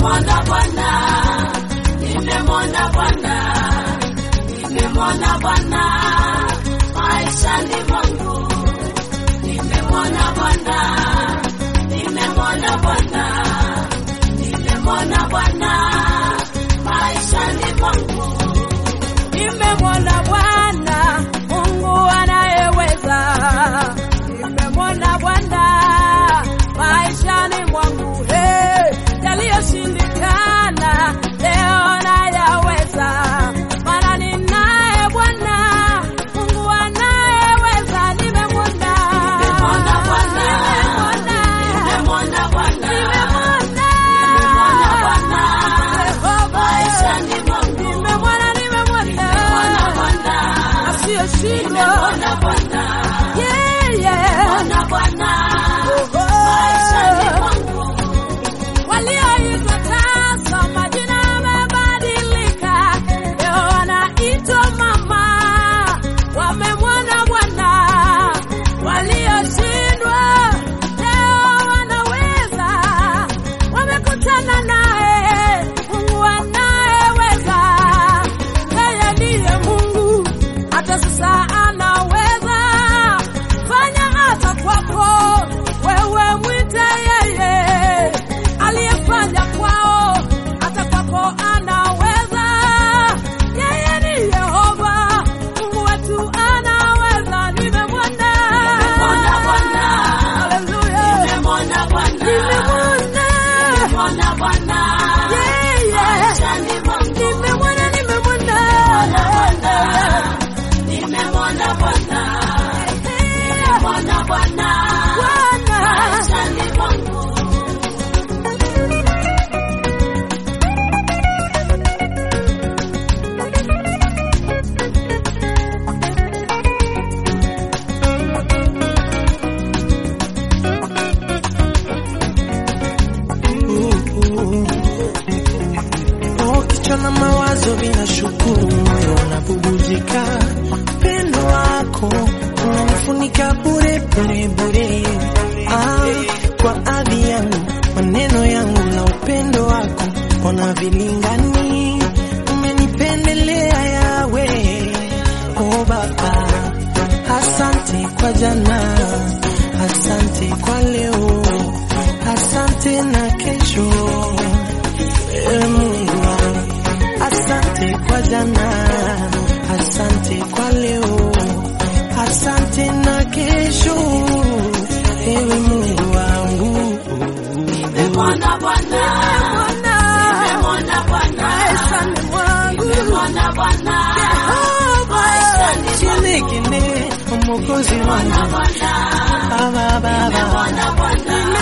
nimemwona Bwana, nimemwona Bwana, nimemwona Bwana maishani mwangu. Nimemwona Bwana, nimemwona Bwana, nimemwona Bwana maishani mwangu. Nimemwona Bwana, Mungu anayeweza. Nimemwona Bwana maishani mwangu. Yaliyoshindikana leo nayaweza. Maana ninaye Bwana, Mungu anayeweza. Nimemwona Bwana, nimemwona Bwana, nimemwona Bwana maishani mwangu. Nimemwona Bwana asiyeshindwa. Nimemwona Bwana, nimemwona Bwana maishani mwangu. Walioitwa sasa majina yamebadilika, leo wanaitwa mama, wamemwona Bwana. Walioshindwa leo wanaweza, wamekutana naye Mungu anayeweza. Yeye ndiye Mungu, hata sasa anaweza fanya hata kwako wewe, mwite yeye. Aliyefanya kwao hata kwako anaweza. Yeye ni Yehova, Mungu wetu anaweza. Nimemwona Bwana, haleluya, nimemwona Bwana, nimemwona Bwana, maishani mwangu. Nimemwona Bwana, nimemwona Bwana, nimemwona Bwana maishani mwangu. Kichwa na mawazo vinashukuru, moyo unabubujika. Pendo wako unanifunika bure bure bure. Kwa adhi yangu, maneno yangu na upendo wako wanavilingani. Umenipendelea yawe, oh Baba. Asante kwa jana, asante kwa leo, asante na kesho. Mungu wangu, asante kwa jana, asante kwa leo, asante na kesho. Ewe Mungu wangu, nimemwona Bwana, nimemwona Bwana maishani mwangu. Nimemwona Bwana maishani mwangu. Mwokozi wangu, Baba, nimemwona Bwana